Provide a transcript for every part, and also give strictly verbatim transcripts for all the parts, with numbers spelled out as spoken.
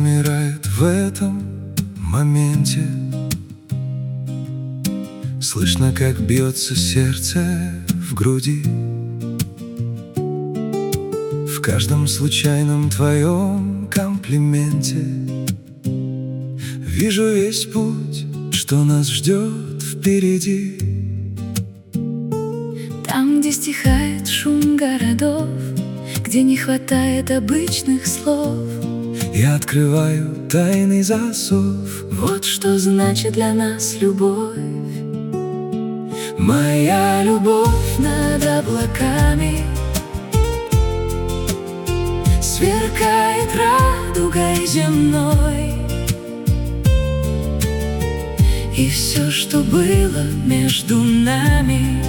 замирает в этом моменте. Слышно, как бьется сердце в груди. В каждом случайном твоем комплименте вижу весь путь, что нас ждет впереди. Там, где стихает шум городов, где не хватает обычных слов, я открываю тайный засов. Вот что значит для нас любовь. Моя любовь Над облаками сверкает радугой земной, и все, что было между нами,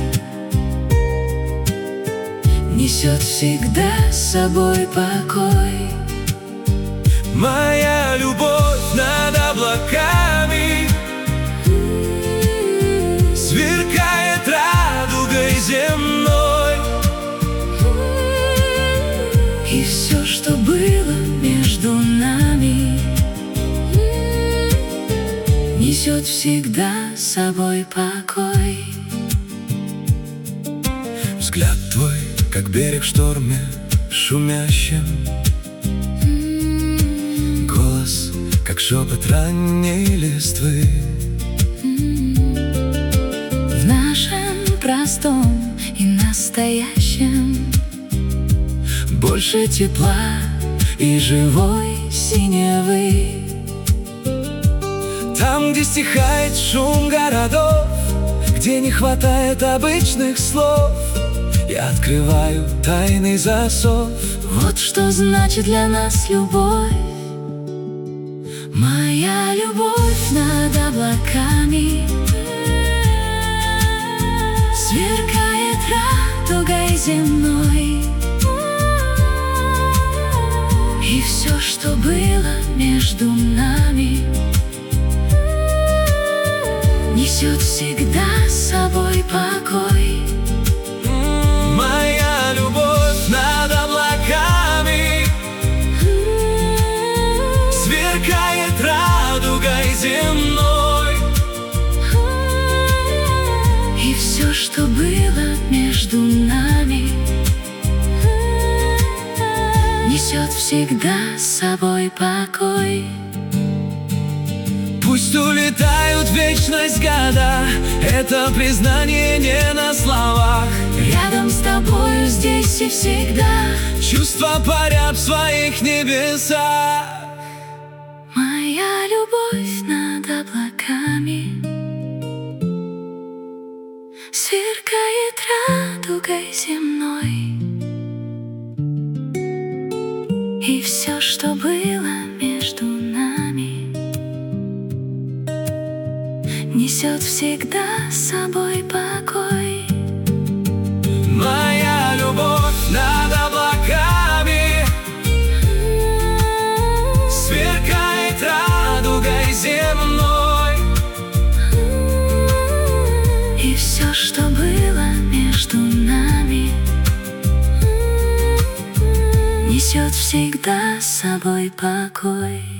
несет всегда с собой покой. Моя любовь над облаками сверкает радугой земной, и все, что было между нами, несет всегда с собой покой. Взгляд твой, как берег в шторме шумящем, голос, как шепот ранней листвы. В нашем простом и настоящем больше тепла и живой синевы. Там, где стихает шум городов, где не хватает обычных слов, я открываю тайный засов. Вот что значит для нас любовь. Моя любовь над облаками сверкает радугой земной, и все, что было между нами, несет всегда с собой покой. Моя любовь над облаками сверкает радугой земной, и все, что было между нами, несет всегда с собой покой. Пусть улетают в вечность года, это признание не на словах. Рядом с тобою здесь и всегда Чувства парят в своих небесах. Моя любовь над облаками сверкает радугой земной, и все, что было между нами, несет всегда с собой покой. Моя любовь над облаками сверкает радугой земной, и все, что было между нами, несет всегда с собой покой.